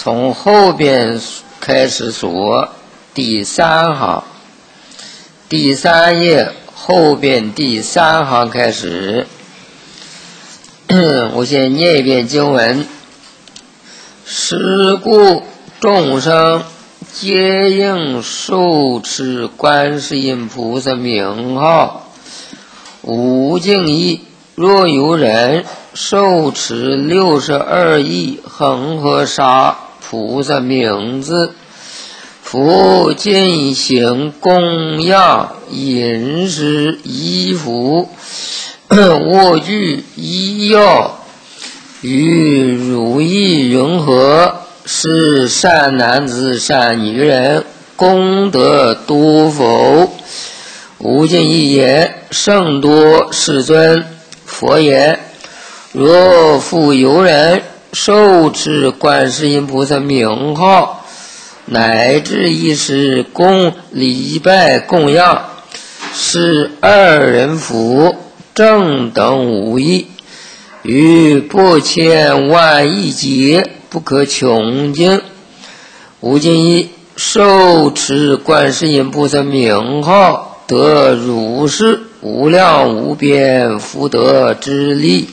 从后边开始数，第3行，第3页后边第3行开始。我先念一遍经文：是故众生皆应受持观世音菩萨名号，无尽意。若有人受持62亿恒河沙菩萨名字，复进行供养、饮食、衣服、卧具、医药，与如意云何，是善男子善女人，功德多否？无尽意言：甚多，世尊。佛言：若复有人受持观世音菩萨名号，乃至一时供礼拜供养，是2人福，正等无异，于不千万亿劫，不可穷尽。无尽意，受持观世音菩萨名号，得如是无量无边福德之力。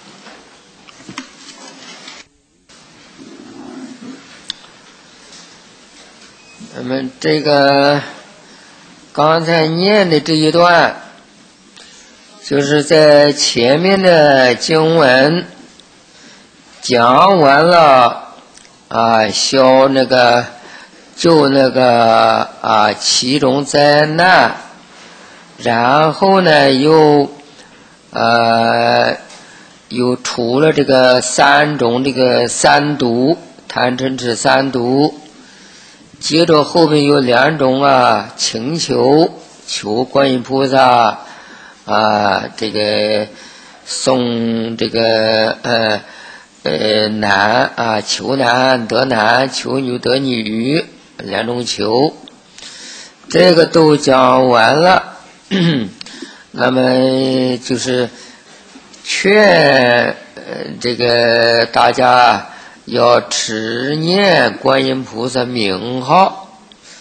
那么这个刚才念的这一段，就是在前面的经文讲完了救7种灾难，然后呢又除了这个3种这个三毒，贪嗔痴三毒，接着后面有2种请求观音菩萨这个送这个男求男得男，求女得女，2种求，这个都讲完了。那么就是劝这个大家要持念观音菩萨名号。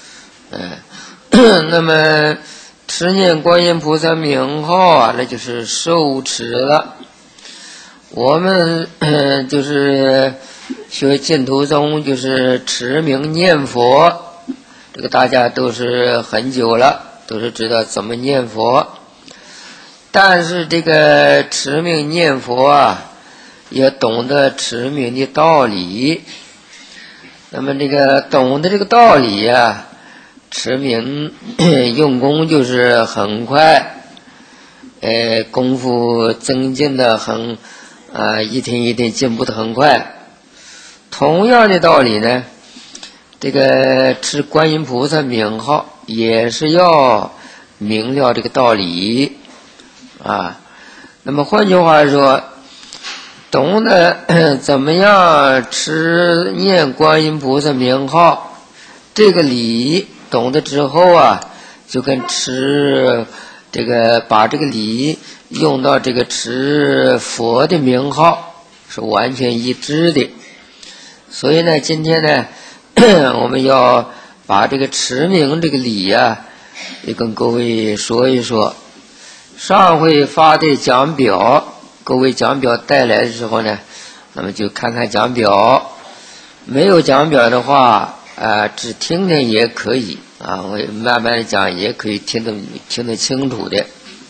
那么持念观音菩萨名号那就是受持了。我们就是学净土宗，就是持名念佛，这个大家都是很久了，都是知道怎么念佛。但是这个持名念佛也懂得持名的道理。那么这个懂得这个道理持名用功就是很快，功夫增进的很一天一天进步的很快。同样的道理呢，这个持观音菩萨名号也是要明了这个道理那么换句话说，懂得怎么样持念观音菩萨名号，这个理懂得之后就跟持这个把这个理用到这个持佛的名号是完全一致的。所以呢，今天呢我们要把这个持名这个理也跟各位说一说。上回发的讲表，各位讲表带来的时候呢，那么就看看讲表，没有讲表的话只听听也可以我慢慢的讲也可以听得清楚的。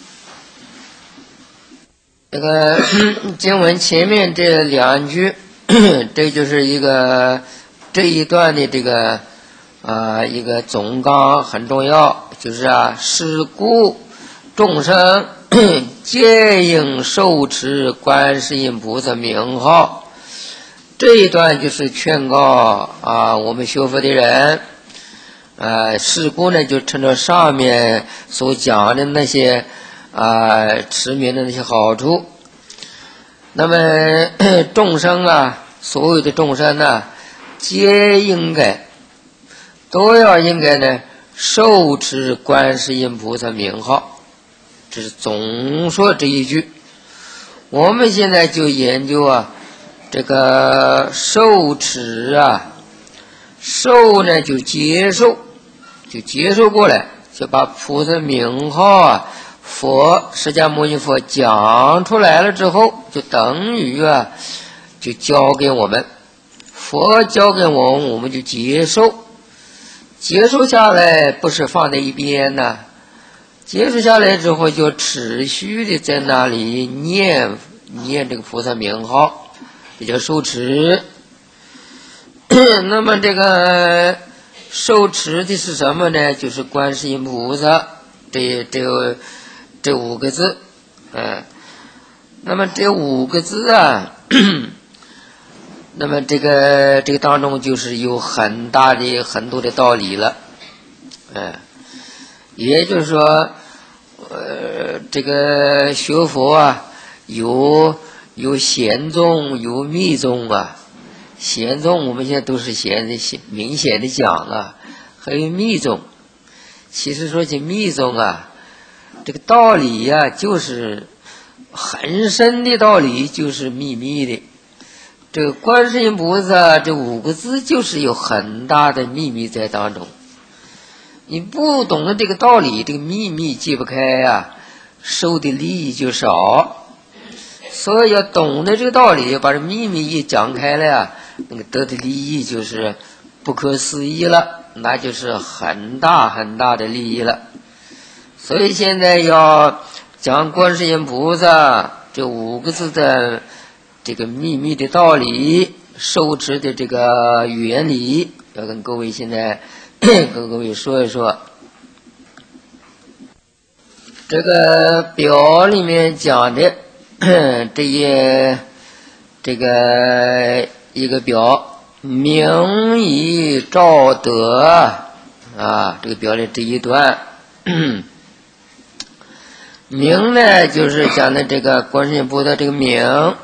这个经文前面这2句这就是这一段的这个一个总纲，很重要，就是是故众生皆应受持观世音菩萨名号。这一段就是劝告我们学佛的人，是故呢就趁着上面所讲的那些持名的那些好处。那么众生所有的众生皆应该呢受持观世音菩萨名号。这是总说这一句。我们现在就研究这个受持受呢就接受过来，就把菩萨名号啊，释迦牟尼佛讲出来了之后，就等于就交给我们，佛交给我们，我们就接受下来，不是放在一边呢。接受下来之后，就持续的在那里念这个菩萨名号，这叫受持。那么这个受持的是什么呢？就是观世音菩萨这五个字。那么这五个字那么这个当中就是有很多的道理了。也就是说这个学佛有显宗有密宗显宗我们现在都是明显的讲还有密宗。其实说起密宗这个道理就是很深的道理，就是秘密的。这个观世音菩萨这五个字就是有很大的秘密在当中。你不懂得这个道理，这个秘密解不开受的利益就少。所以要懂得这个道理，把这秘密一讲开了那个得的利益就是不可思议了，那就是很大很大的利益了。所以现在要讲观世音菩萨这五个字的这个秘密的道理，受持的这个原理，要跟各位现在跟各位说一说。这个表里面讲的这个一个表，名以照德这个表里这一段名呢就是讲的这个观世音菩萨这个名，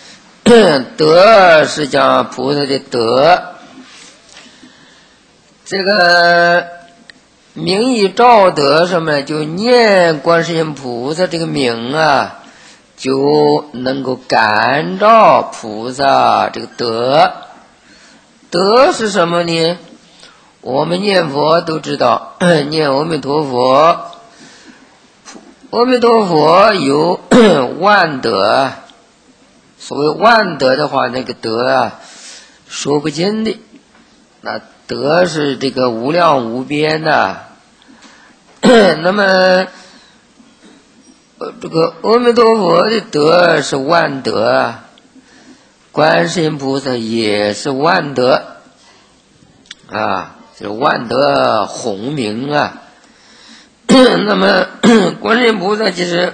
德是讲菩萨的德。这个名以照德什么呢？就念观世音菩萨这个名就能够感召菩萨这个德。德是什么呢？我们念佛都知道，念阿弥陀佛，阿弥陀佛有万德。所谓万德的话，那个德说不尽的，那德是这个无量无边的。那么这个阿弥陀佛的德是万德，观世音菩萨也是万德就是万德洪名那么观世音菩萨就是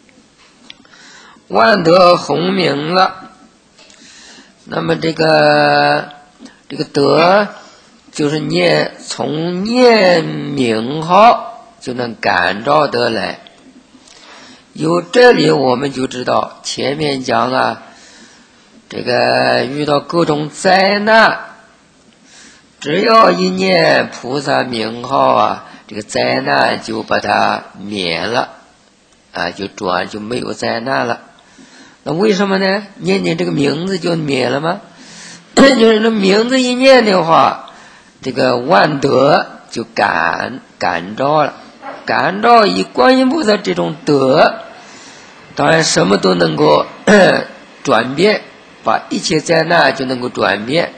万德洪名了。那么这个德就是从念名号就能感召得来。由这里我们就知道，前面讲这个遇到各种灾难，只要一念菩萨名号这个灾难就把它免了就没有灾难了。那为什么呢？念这个名字就免了吗？就是这名字一念的话，这个万德就感召了，感召以观音菩萨这种德，当然什么都能够转变，把一切灾难就能够转变。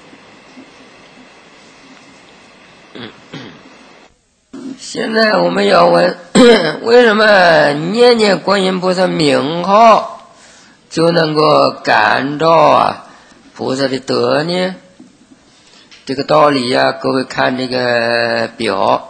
现在我们要问，为什么念观音菩萨名号就能够感召菩萨的德呢？这个道理各位看这个表，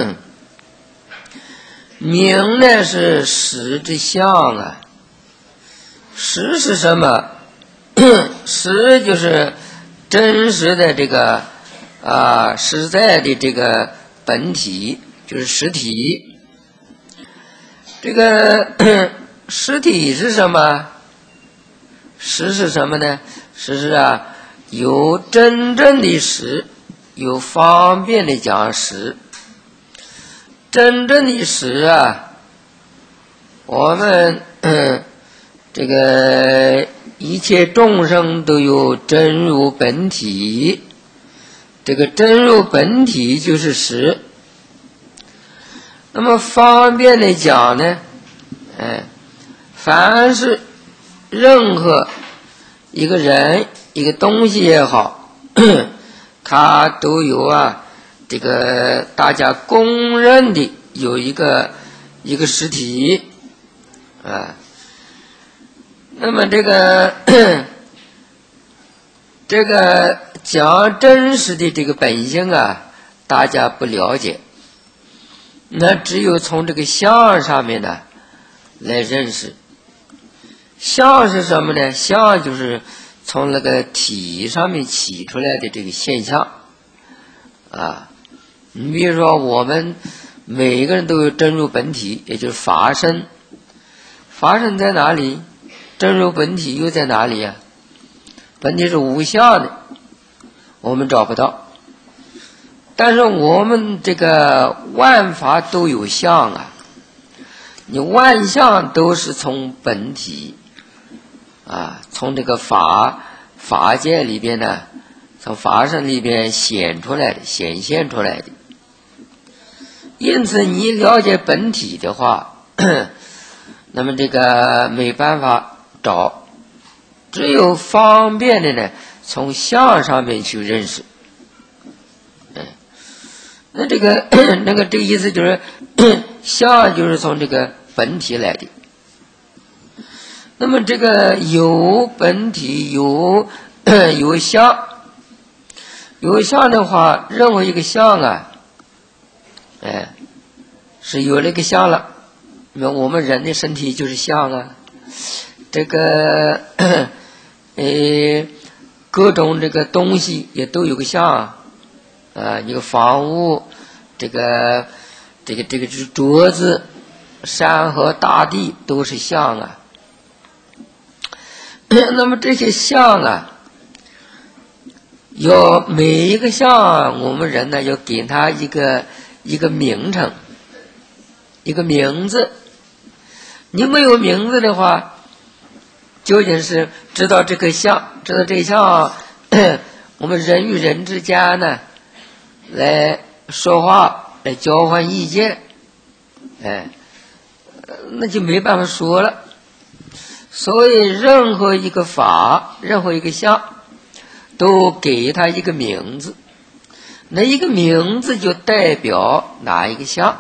名呢是实之相实是什么？实就是真实的这个实在的这个本体，就是实体。这个实体是什么？实是什么呢？实是有真正的实，有方便的讲实。真正的实我们这个一切众生都有真如本体， 这个真如本体就是实。那么方便的讲呢，凡是任何一个人一个东西也好，它都有这个大家公认的有一个实体那么这个讲真实的这个本性大家不了解，那只有从这个相上面呢来认识。相是什么呢？相就是从那个体上面起出来的这个现象你比如说我们每个人都有真如本体，也就是法身。法身在哪里？真如本体又在哪里呀？本体是无相的，我们找不到。但是我们这个万法都有相你万象都是从本体从这个法界里边呢，从法身里边显现出来的。因此你了解本体的话，那么这个没办法找，只有方便的呢，从相上面去认识。那这个意思就是相就是从这个本体来的。那么这个有本体有相，有相的话，任何一个相是有那个相了。那我们人的身体就是相这个各种这个东西也都有个相一个房屋，这个就是桌子，山河大地都是相那么这些相要每一个相，我们人呢要给它一个名称，一个名字。你没有名字的话，究竟是知道这个相，我们人与人之间呢来说话，来交换意见那就没办法说了。所以任何一个法，任何一个相都给他一个名字，那一个名字就代表哪一个相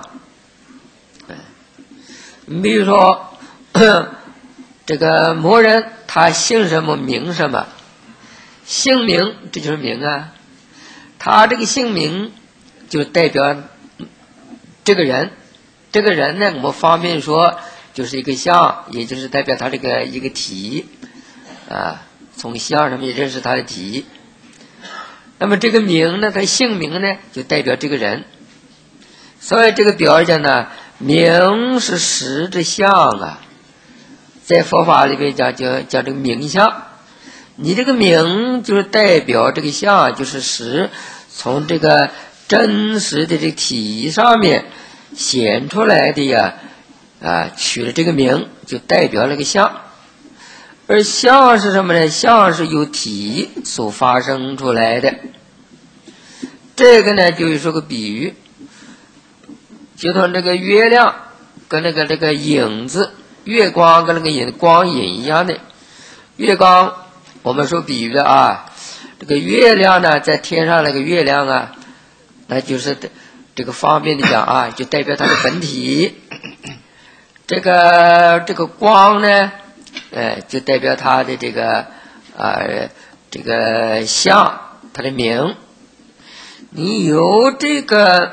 比如说这个某人他姓什么名什么，姓名这就是名他这个姓名就代表这个人呢我们方便说就是一个相，也就是代表他这个一个体从相上面认识他的体。那么这个名呢，他姓名呢就代表这个人。所以这个表讲呢，名是实之相在佛法里面讲这个名相。你这个名就是代表这个相，就是实从这个真实的这个体上面显出来的取了这个名，就代表了个相。而相是什么呢？相是由体所发生出来的。这个呢就是说个比喻，就像这个月亮跟这个影子，月光跟那个光影一样的。月光我们说比喻的这个月亮呢，在天上那个月亮那就是这个方便的讲就代表它的本体。这个光呢就代表它的这个相，它的名。你有这个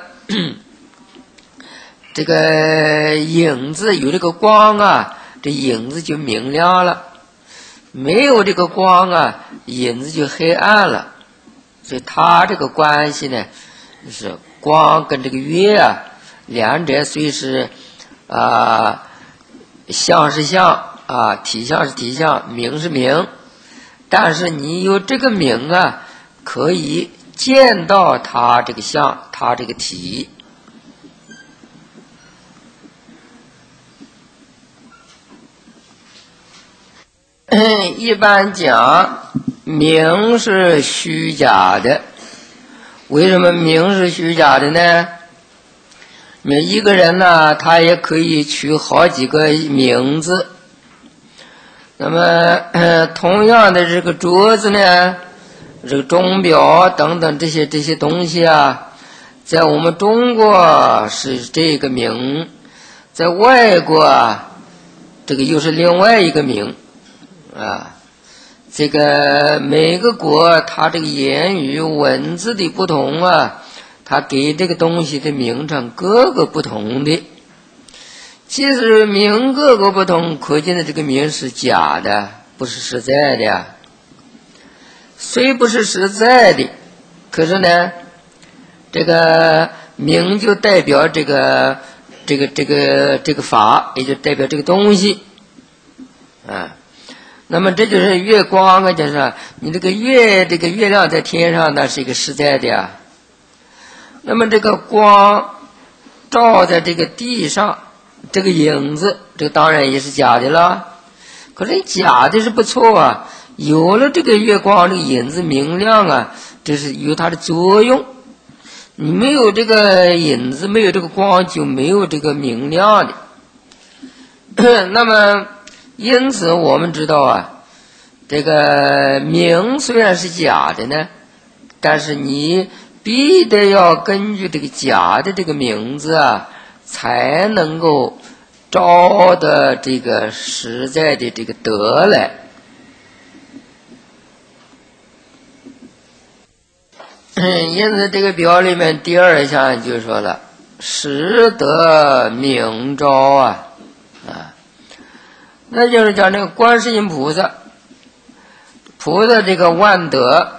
影子，有这个光这影子就明亮了。没有这个光影子就黑暗了。所以它这个关系呢，就是光跟这个月两者虽是相是相体相是体相，名是名，但是你有这个名可以见到它这个相，它这个体。一般讲名是虚假的， 为什么名是虚假的呢？你一个人呢，他也可以取好几个名字。那么同样的这个桌子呢，这个钟表等等这些东西啊，在我们中国是这个名，在外国啊，这个又是另外一个名啊。这个每个国它这个言语文字的不同啊，它给这个东西的名称各个不同的。其实名各个不同，可见的这个名是假的，不是实在的呀。虽不是实在的，可是呢，这个名就代表这个法，也就代表这个东西啊。那么这就是月光啊，就是你这个月亮在天上，那是一个实在的呀。那么这个光照在这个地上，这个影子，这个当然也是假的了。可是假的是不错啊，有了这个月光，这个影子明亮啊，这是有它的作用。你没有这个影子，没有这个光，就没有这个明亮的。那么因此我们知道啊，这个名虽然是假的呢，但是你必得要根据这个假的这个名字啊，才能够招的这个实在的这个德来。因此这个表里面第二项就说了，实得明招啊，那就是讲这个观世音菩萨这个万德，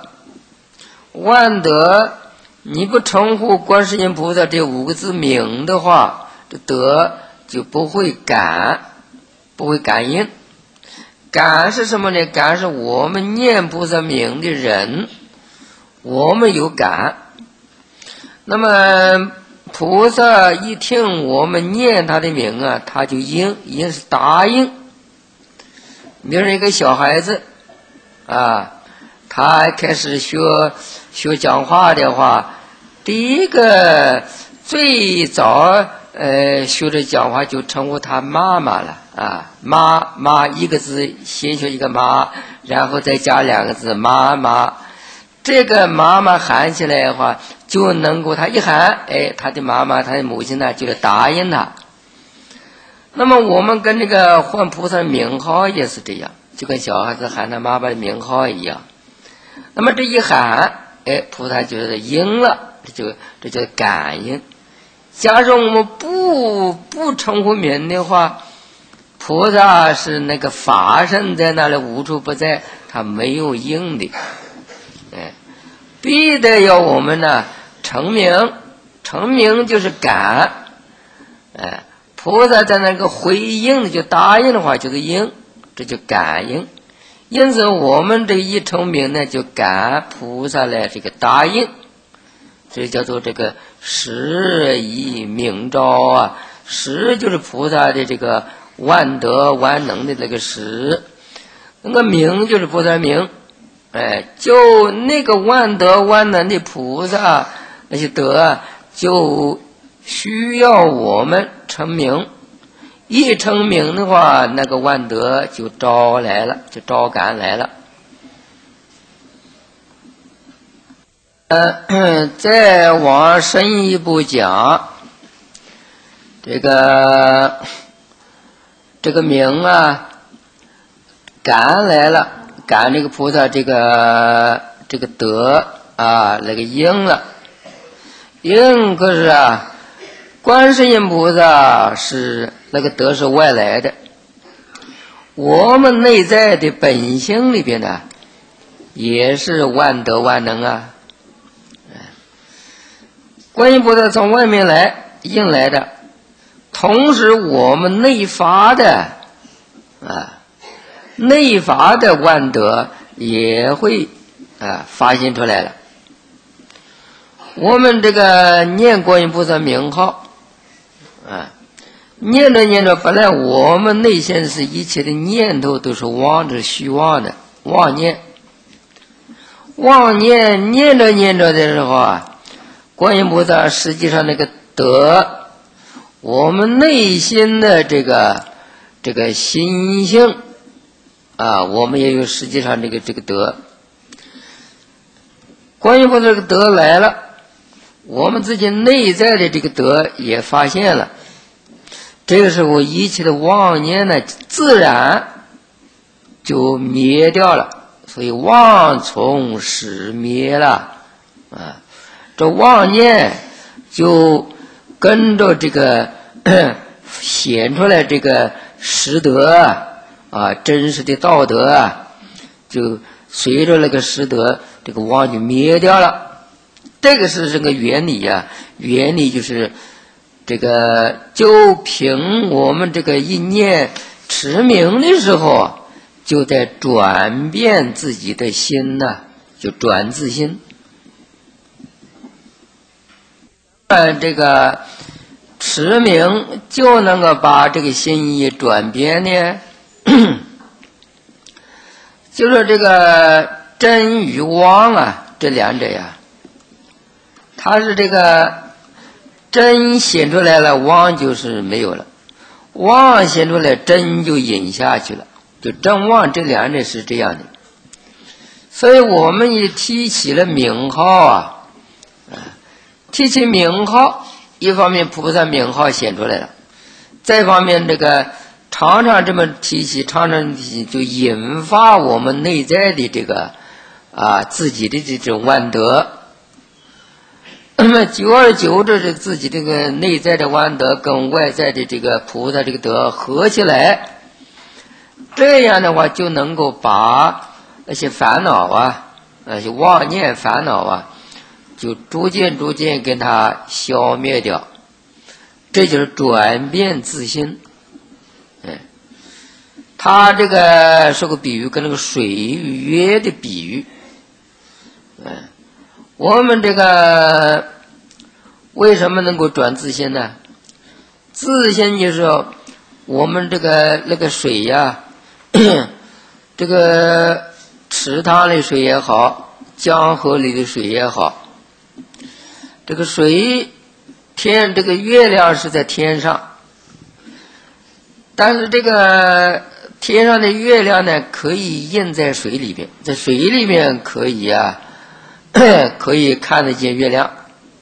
你不称呼观世音菩萨这5个字名的话，这德就不会感应。感是什么呢？感是我们念菩萨名的人，我们有感。那么菩萨一听我们念他的名啊，他就应是答应。比如一个小孩子啊，他开始学讲话的话，第一个最早学着讲话就称呼他妈妈了啊，妈一个字先学一个妈，然后再加2个字妈妈。这个妈妈喊起来的话，就能够他一喊，他的妈妈他的母亲呢就答应他。那么我们跟这个唤菩萨的名号也是这样，就跟小孩子喊他妈妈的名号一样。那么这一喊，菩萨就是应了，这叫感应。假如我们不称呼名的话，菩萨是那个法身在那里无处不在，他没有应的。必得要我们呢成名就是感。菩萨在那个回应的就答应的话就是应，这就感应。因此我们这一成名呢，就感菩萨来这个答应，这叫做这个实以明招啊。实就是菩萨的这个万德万能的这个实，那个明就是菩萨名。就那个万德万能的菩萨那些德，就需要我们成名。一成名的话，那个万德就招来了，就招感来了。再往深一步讲，这个名啊，感来了，感这个菩萨这个德啊，那个应了。应可是啊，观世音菩萨是那个德是外来的，我们内在的本性里边呢，也是万德万能啊。观音菩萨从外面来应来的，同时我们内发的万德也会发现出来了。我们这个念观音菩萨名号念着本来我们内心是一切的念头都是妄着虚妄的妄念念着的时候啊， 观音菩萨实际上那个德，我们内心的这个心性啊，我们也有实际上这个德。观音菩萨这个德来了，我们自己内在的这个德也发现了，这个时候一切的妄念呢，自然就灭掉了。所以妄从始灭了啊，这妄念就跟着这个显出来这个实德啊，真实的道德啊，就随着那个实德，这个妄就灭掉了。这个是这个原理啊，原理就是这个，就凭我们这个一念持名的时候，就在转变自己的心呢，就转自心。这个持名就能够把这个心意转变呢，就是这个真与妄啊，这两者呀，它是这个真显出来了，妄就是没有了；妄显出来，真就隐下去了。就真妄这两者是这样的。所以我们也提起了名号啊，提起名号，一方面菩萨名号显出来了，再一方面这个常常这么提起，常常提起，就引发我们内在的这个自己的这种万德。那么久而久之，是自己这个内在的万德跟外在的这个菩萨这个德合起来，这样的话就能够把那些烦恼啊，那些妄念烦恼啊，就逐渐跟它消灭掉。这就是转变自心。他这个是个比喻，跟那个水与月的比喻。我们这个为什么能够转自心呢？自心就是我们这个那个水呀，这个池塘里水也好，江河里的水也好，这个水这个月亮是在天上，但是这个天上的月亮呢，可以映在水里面，在水里面可以可以看得见月亮。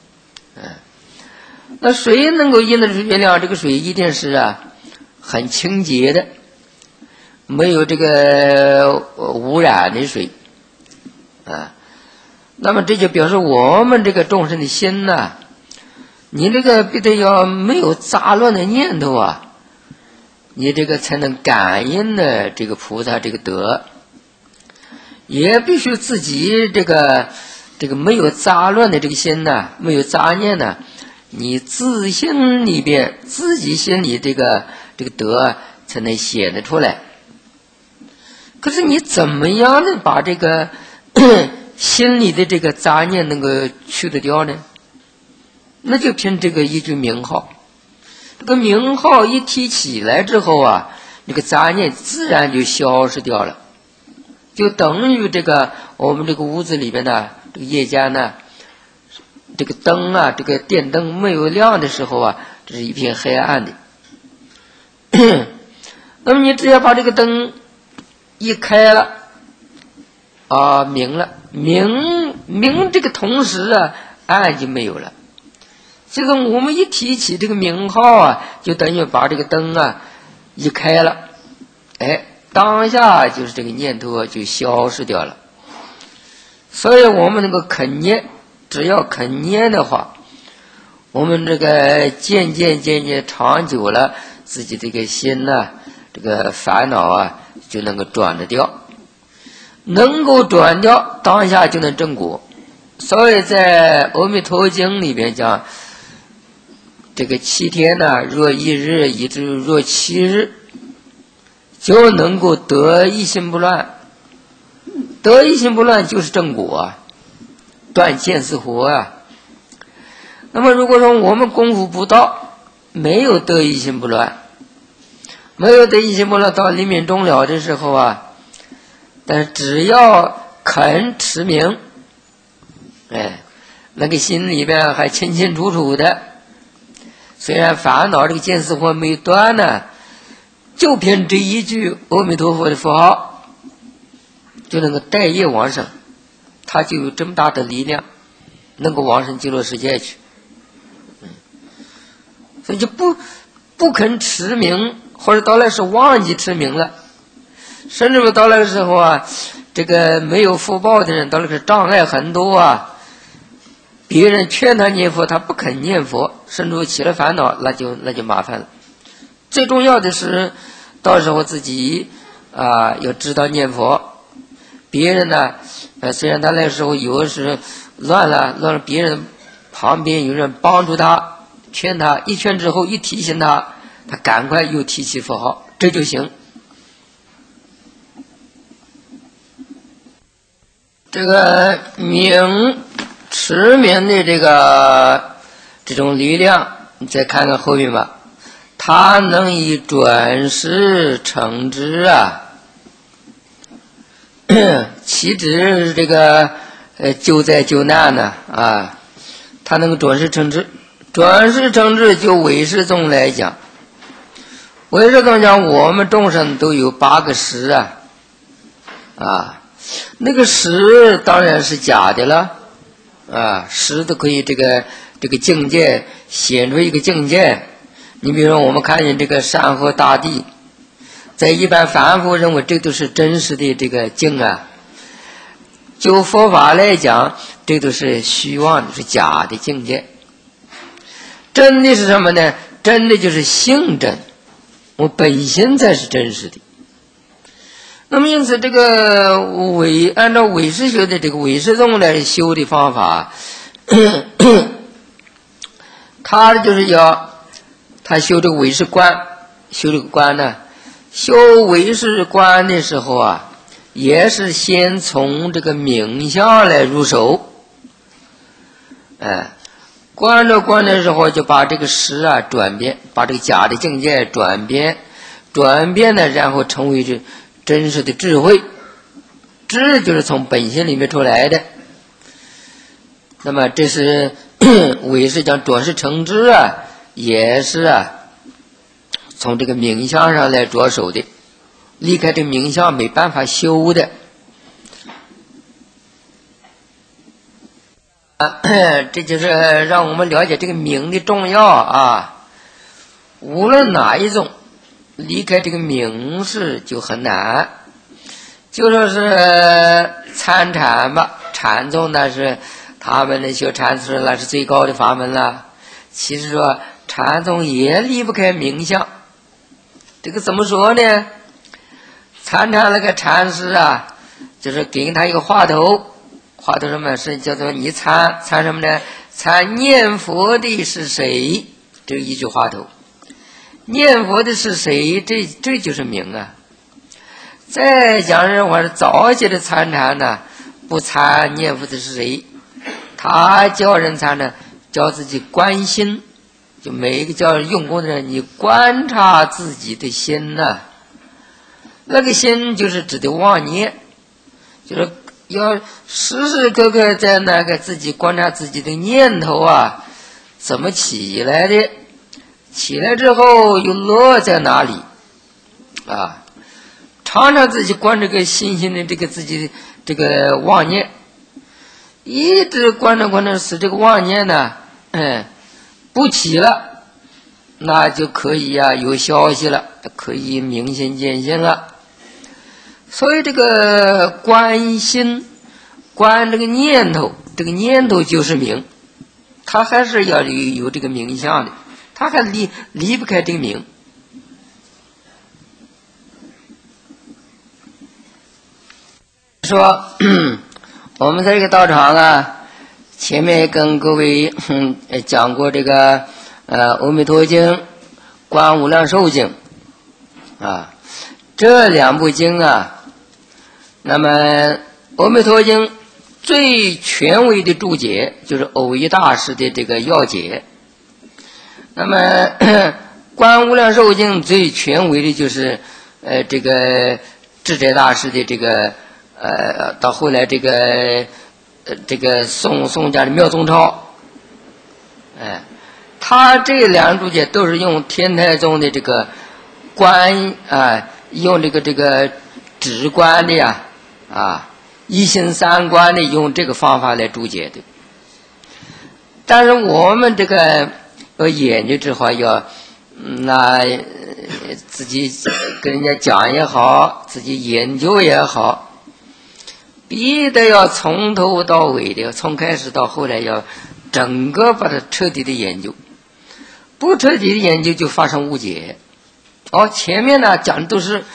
那水能够映得出月亮，这个水一定是很清洁的，没有这个污染的水那么这就表示我们这个众生的心呢，你这个必须要没有杂乱的念头啊，你这个才能感应的这个菩萨这个德。也必须自己这个没有杂乱的这个心呢，没有杂念呢，你自心里边自己心里这个德才能显得出来。可是你怎么样能把这个心里的这个杂念能够去得掉呢？那就凭这个一句名号。这个名号一提起来之后啊，那个杂念自然就消失掉了，就等于这个我们这个屋子里边呢，这个夜间呢，这个灯啊，这个电灯没有亮的时候啊，这是一片黑暗的。那么你只要把这个灯一开了明了，明这个同时暗就没有了。这个我们一提起这个名号就等于把这个灯一开了，当下就是这个念头就消失掉了。所以我们能够肯念，只要肯念的话，我们这个渐渐长久了，自己这个心这个烦恼就能够转得掉，能够转掉，当下就能证果。所以在《阿弥陀经》里边讲，这个7天若1日，以至若7日，就能够得一心不乱。得一心不乱就是正果断见思惑那么如果说我们功夫不到，没有得一心不乱，没有得一心不乱，到临命终了的时候但是只要肯持名， 那个心里边还清清楚楚的。虽然烦恼这个见思惑没断呢，就凭这一句阿弥陀佛的符号，就能够带业往生，他就有这么大的力量，能够往生极乐世界去。所以就不肯持名，或者到来是忘记持名了，甚至到那个时候啊，这个没有福报的人，到那个障碍很多啊。别人劝他念佛，他不肯念佛，甚至起了烦恼，那就麻烦了。最重要的是，到时候自己要知道念佛。别人呢，虽然他那时候有的时乱了，别人旁边有人帮助他，劝他，一劝之后一提醒他，他赶快又提起佛号，这就行。这个持名的这种力量，你再看看后面吧。他能以转世成之啊，岂止这个救灾救难呢啊？他能转世成之，转世成之就唯识宗来讲，唯识宗讲我们众生都有8个识啊，那个识当然是假的了啊，识都可以这个境界显出一个境界。你比如说我们看见这个山河大地，在一般凡夫认为这都是真实的这个境啊，就佛法来讲，这都是虚妄，是假的境界。真的是什么呢？真的就是性真，我本心才是真实的。那么因此这个按照唯识学的这个唯识宗来修的方法，他就是他修这个唯识观，修这个观呢，修唯识观的时候啊，也是先从这个名相来入手。观着观的时候，就把这个识转变，把这个假的境界转变呢，然后成为这真实的智慧。智就是从本心里面出来的。那么这是唯识讲转世成智也是从这个名相上来着手的，离开这名相没办法修的。这就是让我们了解这个名的重要啊。无论哪一种，离开这个名是就很难。就说是参禅吧，禅宗那是他们的学禅师，那是最高的法门了。其实说禅宗也离不开名相。这个怎么说呢？参禅那个禅师就是给他一个话头什么是叫做你参什么呢？参念佛的是谁？这一句话头，念佛的是谁？这就是名啊。再讲人话是早期的参禅呢，不参念佛的是谁，他教人参呢，教自己观心，就每一个教人用功的人，你观察自己的心那个心就是指的妄念，就是要时时刻刻在那个自己观察自己的念头怎么起来的，起来之后又落在哪里常常自己观这个心的这个自己这个妄念，一直观着使这个妄念呢不起了，那就可以有消息了，可以明心见性了。所以这个观心，观这个念头，这个念头就是名，他还是要有这个名相的，他还离不开这个名。说我们在这个道场前面跟各位讲过这个阿弥陀经、观无量寿经这2部经那么阿弥陀经最权威的注解就是藕益大师的这个要解，那么观无量寿经最权威的就是这个智者大师的这个到后来这个这个宋家的苗宗超，他这两注解都是用天台宗的这个观用这个直观的呀一心三观的用这个方法来注解的。但是我们这个研究之后要自己跟人家讲也好，自己研究也好，必须要从头到尾的，从开始到后来要整个把它彻底的研究，不彻底的研究就发生误解。前面呢讲的都是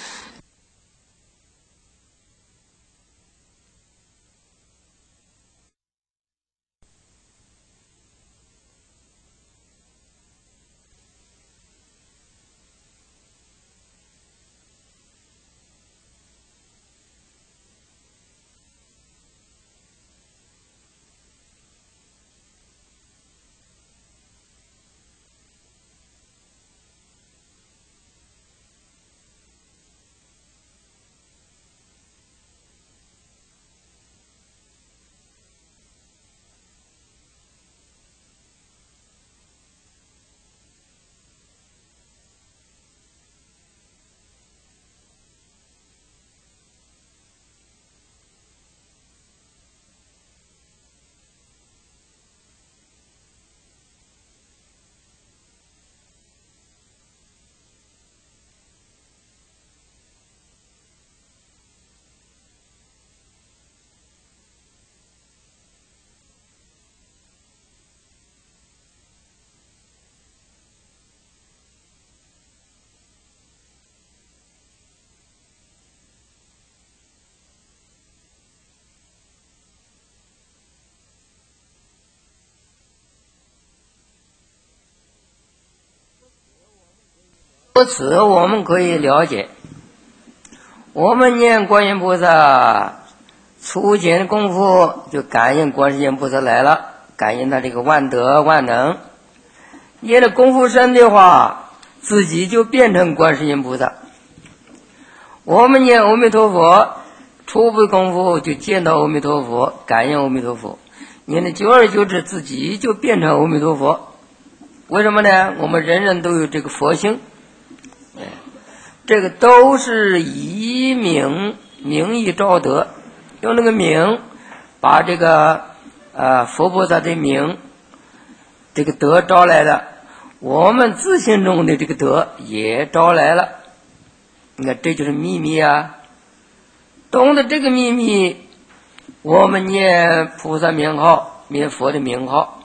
由此我们可以了解，我们念观音菩萨初见功夫就感应观世音菩萨来了，感应他这个万德万能。念的功夫深的话，自己就变成观世音菩萨。我们念阿弥陀佛初步功夫就见到阿弥陀佛，感应阿弥陀佛，念的久而久之自己就变成阿弥陀佛。为什么呢？我们人人都有这个佛性，这个都是以名义照德，用那个名把这个佛菩萨的名这个德招来了，我们自心中的这个德也招来了。你看这就是秘密啊！懂得这个秘密，我们念菩萨名号，念佛的名号，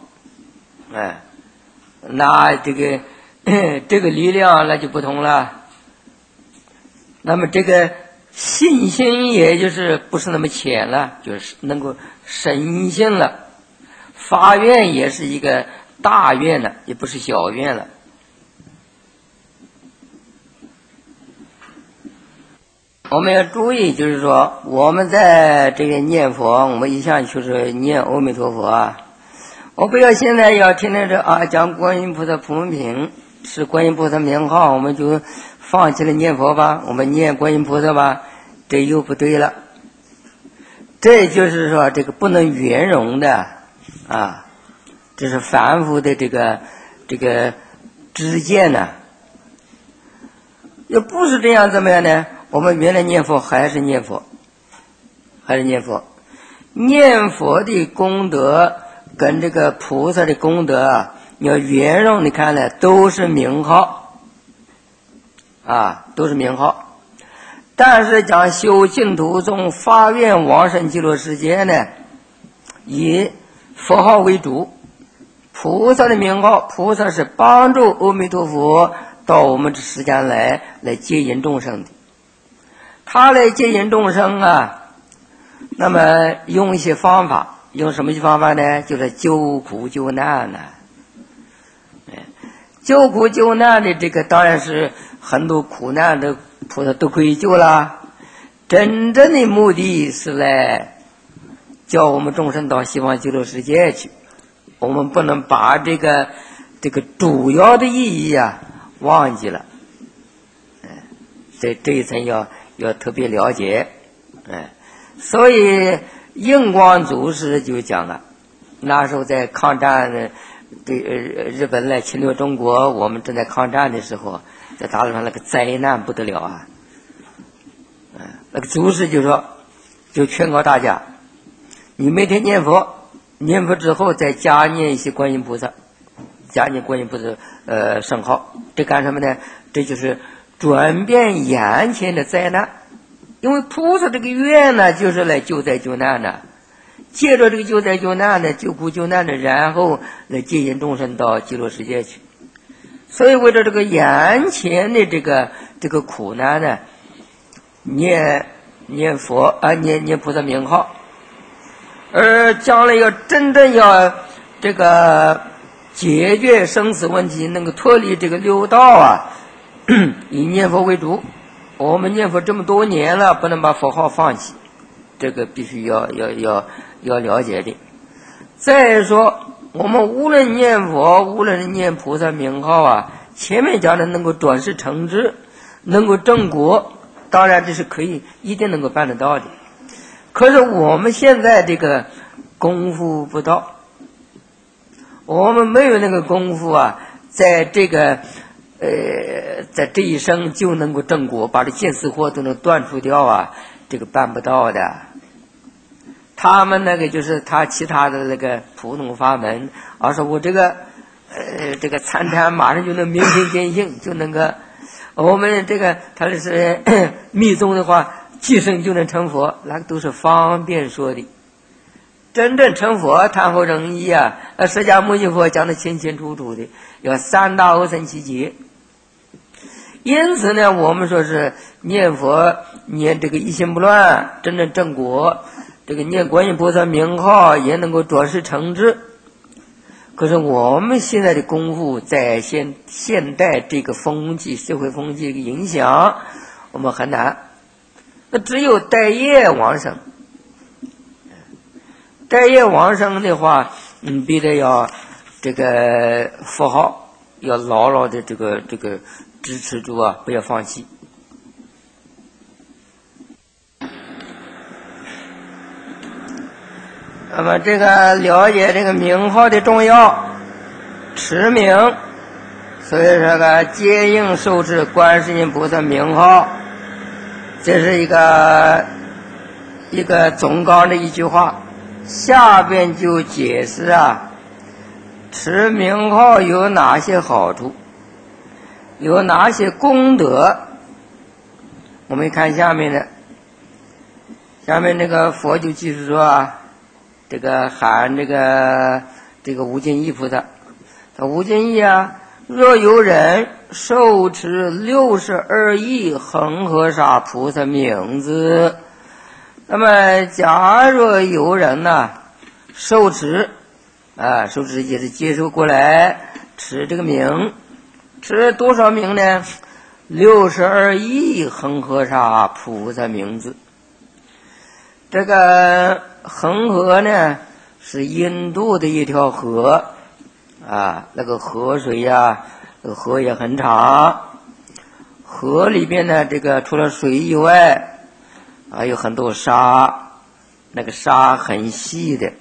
那这个力量那就不同了。那么这个信心也就是不是那么浅了，就是能够深信了。发愿也是一个大愿了，也不是小愿了。我们要注意，就是说我们在这个念佛，我们一向就是念阿弥陀佛啊。我不要现在要天天讲观音菩萨普门品，是观音菩萨名号，我们就放弃了念佛吧，我们念观音菩萨吧，这又不对了。这就是说这个不能圆融的这是凡夫的这个知见呢。要不是这样怎么样呢？我们原来念佛还是念佛，念佛的功德跟这个菩萨的功德你要圆融的看来都是名号都是名号。但是讲修净土宗发愿往生极乐世界呢，以佛号为主，菩萨的名号，菩萨是帮助阿弥陀佛到我们这世间来接引众生的。他来接引众生那么用一些方法，用什么方法呢？就是救苦救难救苦救难的这个当然是很多苦难的菩萨都可以救了，真正的目的是来叫我们众生到西方极乐世界去。我们不能把这个主要的意义忘记了，这一层要特别了解。所以印光祖师就讲了，那时候在抗战对日本来侵略中国，我们正在抗战的时候，在大陆上那个灾难不得了啊！那个祖师就说，就劝告大家，你每天念佛，念佛之后再加念一些观音菩萨，加念观音菩萨圣号，这干什么呢？这就是转变眼前的灾难，因为菩萨这个愿呢，就是来救灾救难的，借着这个救灾救难的、救苦救难的，然后来接引众生到极乐世界去。所以为了这个眼前的这个苦难呢，念佛啊，念菩萨名号，而将来要真正要这个解决生死问题，能够脱离这个六道啊，以念佛为主。我们念佛这么多年了，不能把佛号放弃，这个必须要了解的。再说，我们无论念佛，无论念菩萨名号啊，前面讲的能够转世成智，能够正果，当然这是可以，一定能够办得到的。可是我们现在这个功夫不到，我们没有那个功夫啊，在这个在这一生就能够正果，把这见思惑都能断除掉啊，这个办不到的。他们那个就是他其他的那个普通法门，说我这个参禅马上就能明心见性，就能够我们这个他这是密宗的话，即生就能成佛，那个都是方便说的。真正成佛谈何容易啊！释迦牟尼佛讲的清清楚楚的，要三大阿僧祇劫。因此呢，我们说是念佛念这个一心不乱，真正正果，这个念观音菩萨名号也能够转世成智。可是我们现在的功夫在现代这个风气，社会风气的影响，我们很难。那只有待业往生。待业往生的话，必得要这个佛号要牢牢的这个支持住啊，不要放弃。那么这个了解这个名号的重要，持名，所以说个接应受持观世音菩萨名号，这是一个总纲的一句话。下边就解释啊，持名号有哪些好处，有哪些功德。我们看下面的，下面这个佛就继续说啊，这个喊这个无尽意菩萨，无尽意啊，若有人受持62亿恒河沙菩萨名字，那么假若有人呢受持受持也是接受过来持这个名，持多少名呢？62亿恒河沙菩萨名字。这个恒河呢是印度的一条河那个河水呀，这个河也很长，河里边呢这个除了水以外还有很多沙，那个沙很细的，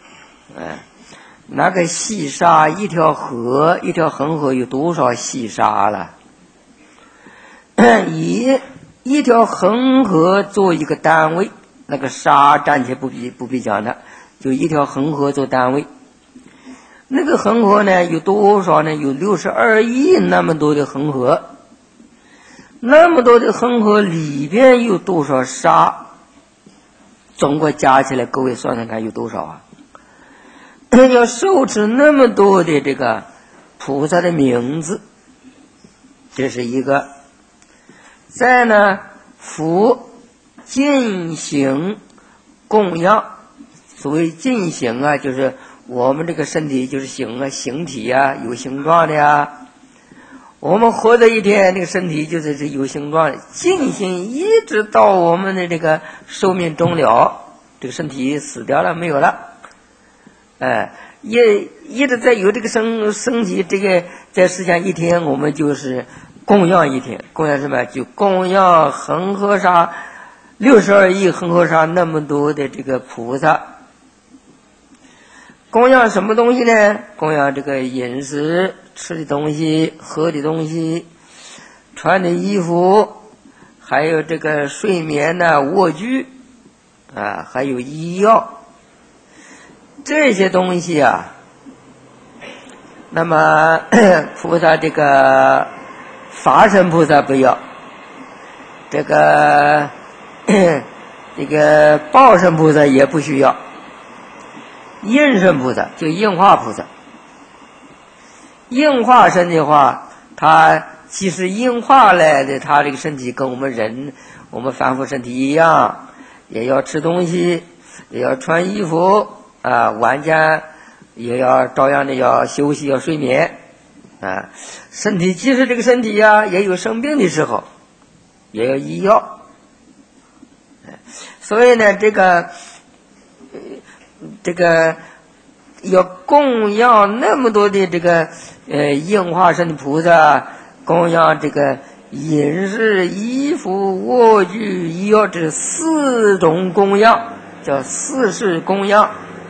那个细沙，一条恒河有多少细沙了？以一条恒河做一个单位，那个沙暂且不必讲的，就一条恒河做单位。那个恒河呢有多少呢？有62亿那么多的恒河。那么多的恒河里边有多少沙？总共加起来，各位算算看有多少啊？要受持那么多的这个菩萨的名字，这是一个。再呢，福进行供养。所谓进行啊，就是我们这个身体就是形体啊，有形状的呀。我们活着一天，这个身体就是有形状的，进行一直到我们的这个寿命终了，这个身体死掉了没有了，也一直在有这个身体，这个在世间一天，我们就是供养一天，供养什么？就供养恒河沙 62亿恒河沙那么多的这个菩萨，供养什么东西呢？供养这个饮食，吃的东西，喝的东西，穿的衣服，还有这个睡眠呐、卧具啊，还有医药，这些东西啊，那么菩萨这个法身菩萨不要，这个报身菩萨也不需要，应身菩萨就应化菩萨，应化身的话，他其实应化来的，他这个身体跟我们人，我们凡夫身体一样，也要吃东西，也要穿衣服啊，晚间也要照样的要休息，要睡眠啊。身体其实这个身体呀，也有生病的时候，也要医药。所以呢，这个要供养那么多的这个应化身的菩萨，供养这个饮食、衣服、卧具、医药，这4种供养，叫4世供养。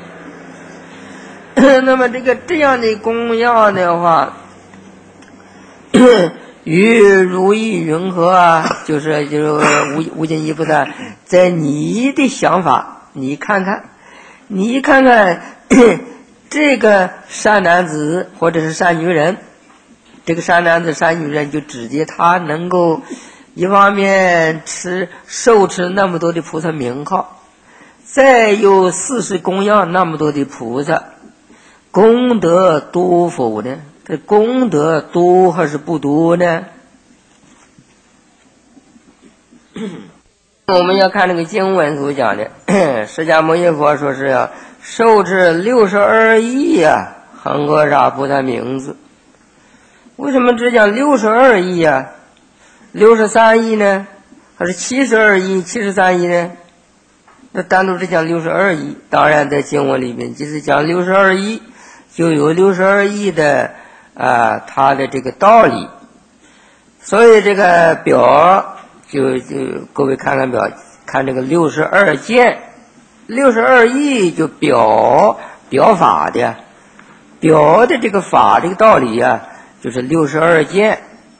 那么这样的供养的话，与如意云何啊，就是无尽意菩萨，在你的想法，你看看这个善男子或者是善女人，这个善男子善女人就直接他能够一方面受持那么多的菩萨名号，再有4世供养那么多的菩萨，功德多否呢？这功德多还是不多呢？我们要看那个经文所讲的，释迦牟尼佛说是要受持62亿啊恒河沙菩萨名字。为什么只讲62亿啊？63亿呢？还是72亿、73亿呢？那单独只讲62亿。当然在经文里面即使讲62亿，就有62亿的它的这个道理。所以这个表就各位看看表，看这个62件，62亿就表法的，表的这个法这个道理啊，就是62件。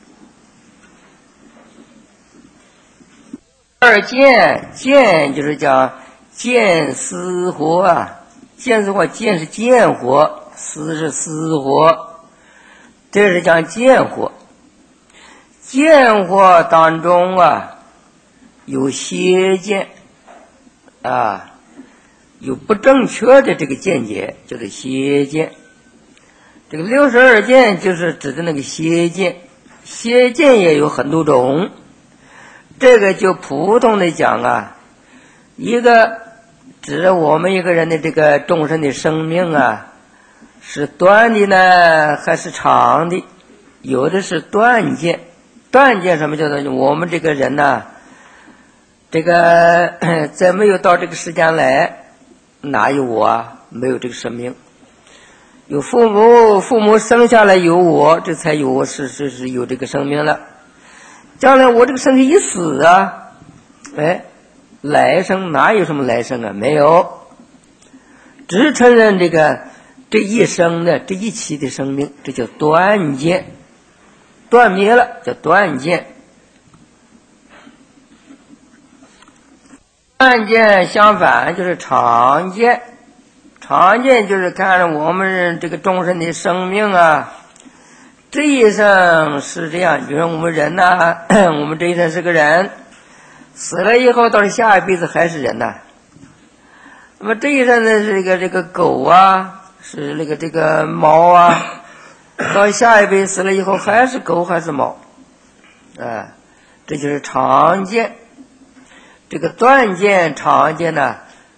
见就是讲见思活啊，见思活，见是见活，思是思活，这是讲见活。见惑当中啊，有邪见啊，有不正确的这个见解，就是邪见。这个62见就是指的那个邪见，邪见也有很多种。这个就普通的讲啊，一个指我们一个人的这个众生的生命啊，是短的呢还是长的？有的是断见。断见什么叫做我们这个人呢，这个在没有到这个世间来，哪有我啊？没有这个生命。有父母生下来有我，这才有我是有这个生命了。将来我这个身体一死啊，来生哪有什么来生啊？没有，只承认这一生的这一期的生命，这叫断见。断灭了叫断见。断见相反就是常见。常见就是看着我们这个众生的生命啊，这一生是这样，比如说我们人呐，我们这一生是个人，死了以后到了下一辈子还是人呐。那么这一生呢是这个狗啊，是这个猫啊，到下一辈死了以后还是狗还是猫，这就是常见。这个断见常见呢，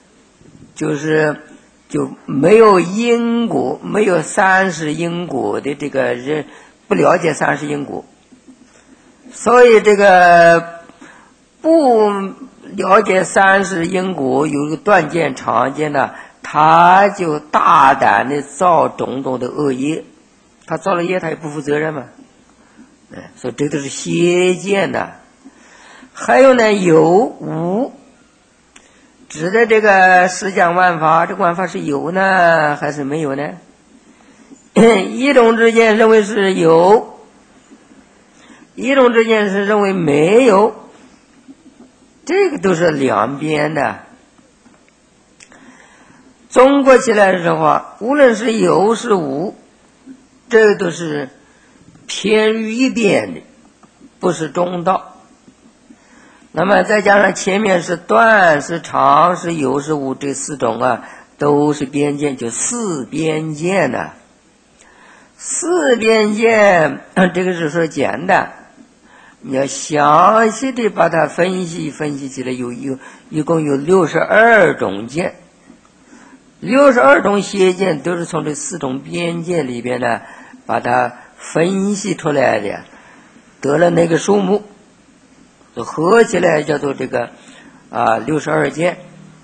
就没有因果，没有三世因果的这个人不了解三世因果，所以这个不了解三世因果，有一个断见常见呢，他就大胆的造种种的恶业。他造了业，他也不负责任嘛，所以这都是邪见的。 还有呢有无，指的这个世间万法，这万法是有呢还是没有呢？一种之见认为是有，一种之见是认为没有，这个都是两边的。综合起来的话，无论是有是无，这个都是偏于一边的，不是中道。那么再加上前面是断是常是有是无，这四种啊都是边见，就四边见呢。四边见这个是说简单，你要详细的把它分析起来，一共有62种见，62种邪见都是从这四种边见里边呢把它分析出来的，得了那个数目，合起来叫做这个62见。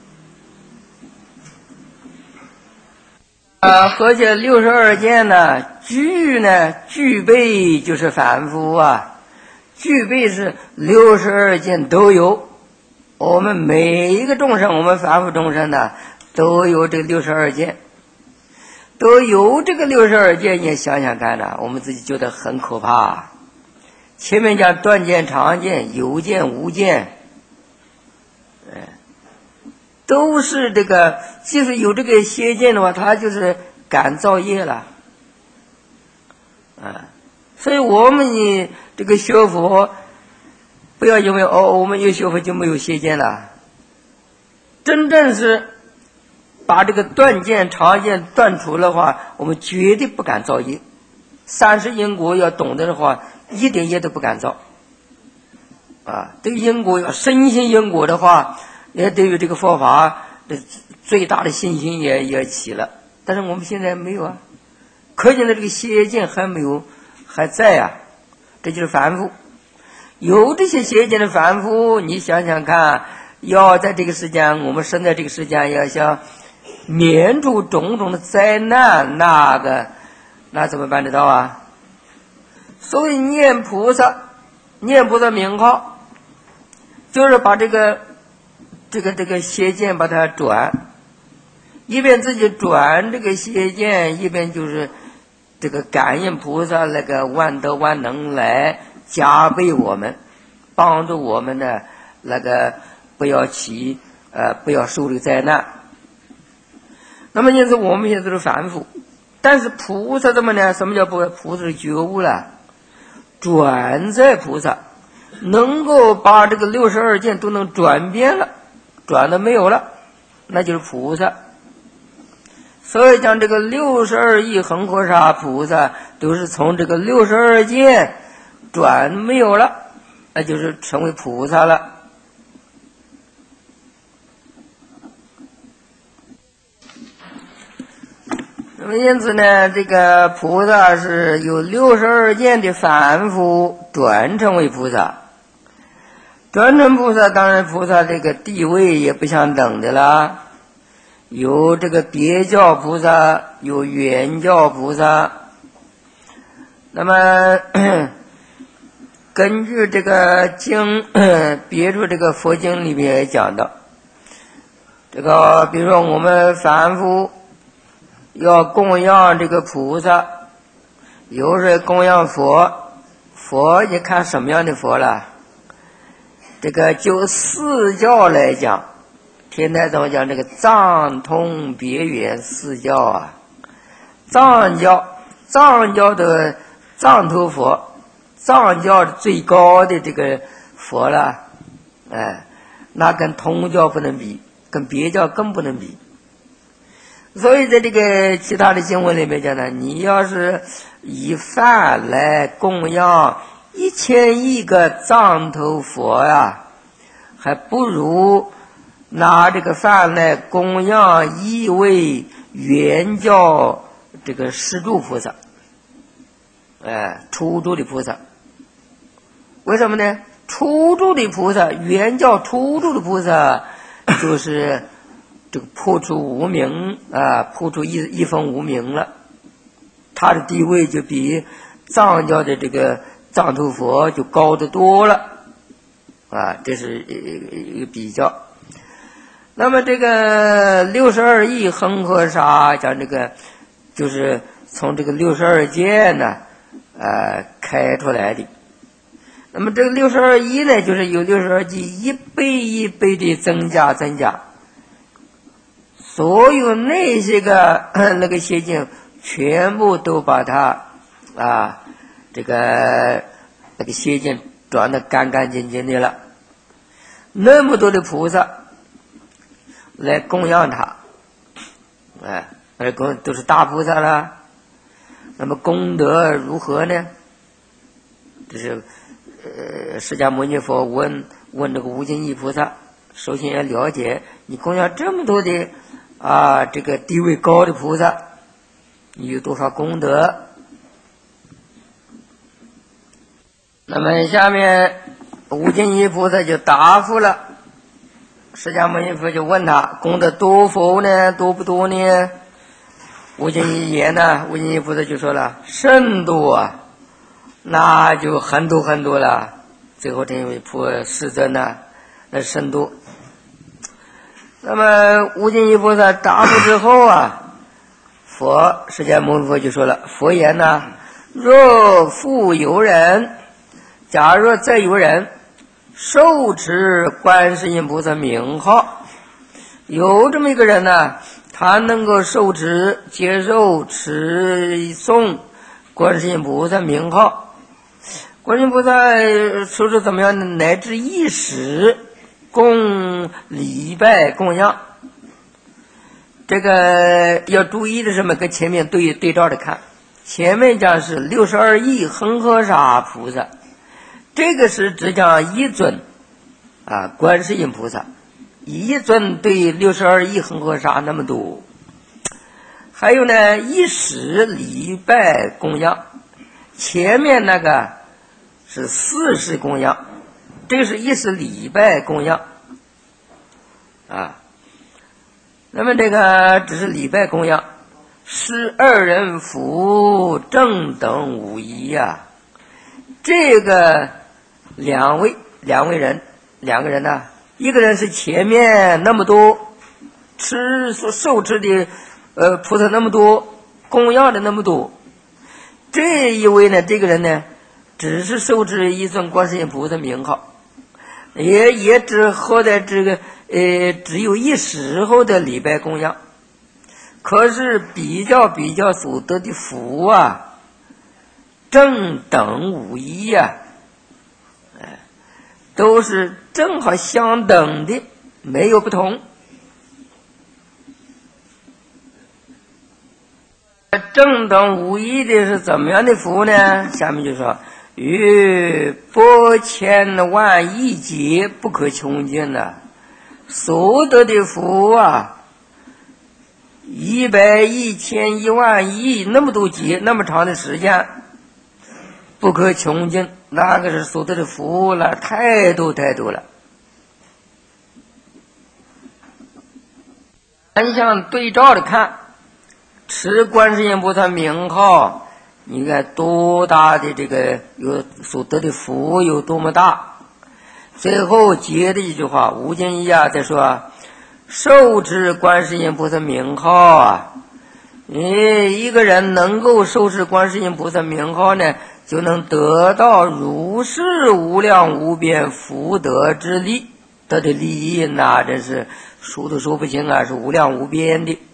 合起来62见呢，具备就是凡夫啊，具备是62见都有。我们每一个众生，我们凡夫众生呢都有这62见，都有这个62见，你想想看呢，我们自己觉得很可怕。前面讲断见、常见、有见、无见，都是这个，即使有这个邪见的话，它就是感造业了。所以我们呢，这个学佛，不要因为我们有学佛就没有邪见了。真正是把这个断见、常见断除的话，我们绝对不敢造业。三世因果要懂得的话，一点业都不敢造。对因果要深信因果的话，也对于这个佛法最大的信心也起了。但是我们现在没有啊，可见的这个邪见还在啊，这就是凡夫。有这些邪见的凡夫，你想想看，要在这个世间，我们生在这个世间，要想免除种种的灾难，那怎么办得到啊？所以念菩萨名号，就是把这个邪见把它转，一边自己转这个邪见，一边就是这个感应菩萨那个万德万能来加倍我们，帮助我们的那个不要受这个灾难。那么因此我们现在都是凡夫，但是菩萨怎么呢？什么叫菩萨是觉悟了，转在菩萨能够把这个62见都能转变了，转的没有了，那就是菩萨。所以讲这个62亿恒河沙菩萨都是从这个62见转没有了，那就是成为菩萨了。那么因此呢，这个菩萨是有62见的凡夫转成为菩萨。转成菩萨，当然菩萨这个地位也不相等的啦，有这个别教菩萨，有原教菩萨。那么根据这个经，别处这个佛经里面也讲到，这个比如说我们凡夫要供养这个菩萨，有时供养佛你看什么样的佛了？这个就四教来讲，天台宗讲这个藏通别圆四教啊。藏教的藏头佛，藏教最高的这个佛了，那跟通教不能比，跟别教更不能比。所以在这个其他的经文里面讲呢，你要是以饭来供养1000亿个藏头佛呀，还不如拿这个饭来供养一位原教这个施主菩萨，初住的菩萨。为什么呢？初住的菩萨，原教初住的菩萨就是这个破除无明破除一分无明了，他的地位就比藏教的这个藏头佛就高得多了。 啊，这是一个比较。那么这个62亿恒河沙，讲这个就是从这个62界呢开出来的。那么这个62亿呢，就是有62亿一倍一倍的增加，所有那些个那个邪境全部都把它这个那个邪境转得干干净净的了。那么多的菩萨来供养他，都是大菩萨了。那么功德如何呢？这是释迦牟尼佛问这个无尽意菩萨，首先要了解你供养这么多的这个地位高的菩萨，你有多少功德？那么下面无尽意菩萨就答复了，释迦牟尼佛就问他功德多否呢？多不多呢？无尽意言呢，无尽意菩萨就说了甚多啊，那就很多很多了。最后这位世尊呢，那甚多。那么无尽意菩萨答复之后释迦牟尼佛就说了，佛言呢，若复有人，假若再有人受持观世音菩萨名号，有这么一个人呢，他能够受持接受持诵观世音菩萨名号，观世音菩萨说是怎么样呢？乃至一时供礼拜供养。这个要注意的什么？跟前面对照着看，前面讲是62亿恒河沙菩萨，这个是只讲一尊观世音菩萨，一尊对62亿恒河沙那么多。还有呢，一时礼拜供养，前面那个是4时供养，这个是一时礼拜供养那么这个只是礼拜供养，是2人福正等无疑这个两个人呢，一个人是前面那么多受持的菩萨那么多，供养的那么多，这一位呢，这个人呢，只是受持一尊观世音菩萨名号，也只获得这个只有一时候的礼拜供养，可是比较所得的福正等无异都是正好相等的，没有不同。正等无异的是怎么样的福呢？下面就说于波千万亿劫不可穷尽所得的福100亿千亿万亿那么多劫，那么长的时间不可穷尽，那个是所得的福了，太多了。反向对照的看，持观世音菩萨名号，你看多大的这个有所得的福有多么大。最后接的一句话，无尽意再说受持观世音菩萨名号一个人能够受持观世音菩萨名号呢，就能得到如是无量无边福德之利，得的利益那真是数都数不清是无量无边的。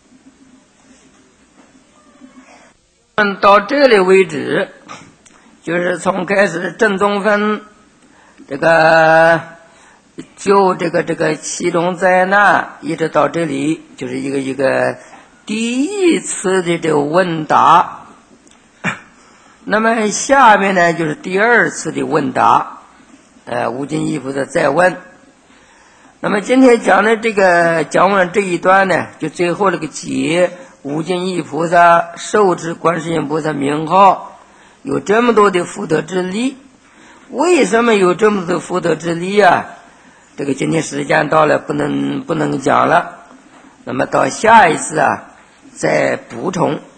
到这里为止，就是从开始正宗分这个七种灾难，一直到这里，就是一个第一次的这个问答。那么下面呢，就是第2次的问答。无尽意菩萨再问。那么今天讲完这一段呢，就最后这个解无尽意菩萨受持观世音菩萨名号，有这么多的福德之力。为什么有这么多福德之力这个今天时间到了，不能讲了。那么到下一次再补充。